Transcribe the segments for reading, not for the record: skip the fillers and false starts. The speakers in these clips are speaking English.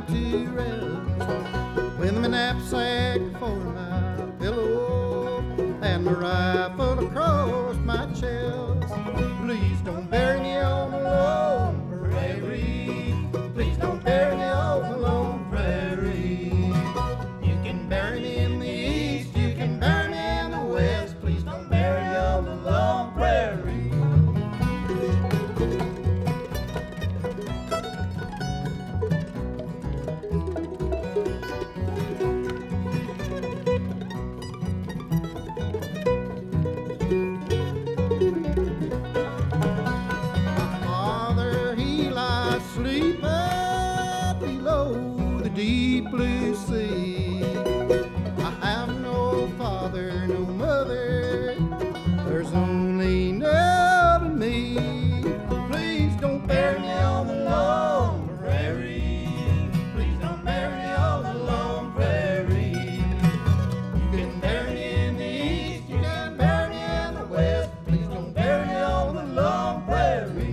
to rest, with my knapsack for my pillow and my rifle across my chest. Please don't bury me on the lone prairie. Please don't bury me on the lone prairie. You can bury me in the east, you can bury me in the west. Please don't bury me on the lone prairie. Sleep below the deep blue sea. I have no father, no mother, there's only Nell and me. Please don't bury me on the lone prairie. Please don't bury me on the lone prairie. You can bury me in the east, you can bury me in the west. Please don't bury me on the lone prairie.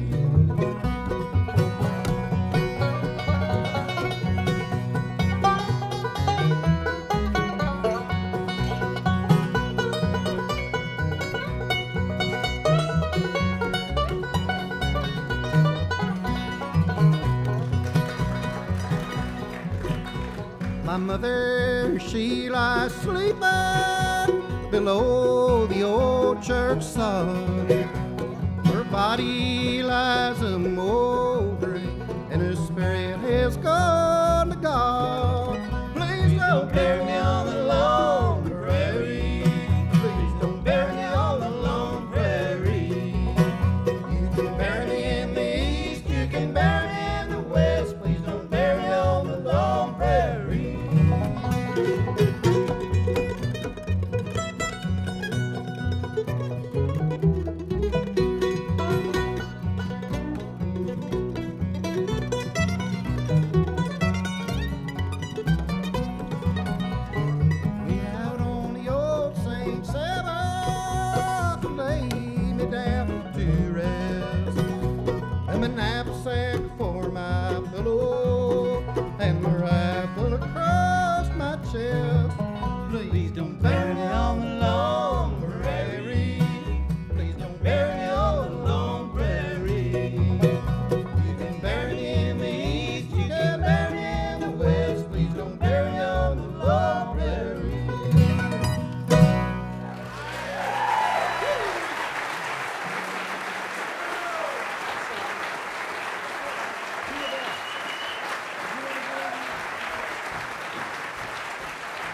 My mother, she lies sleeping below the old church sod. Her body lies a moldering, and her spirit has gone to God. Please don't bury me on the lone prairie. Please don't bury me on the lone prairie. You can bury me in the east, you can bury me in the west. Please don't bury me on the lone prairie. Lay me down to rest, and my knapsack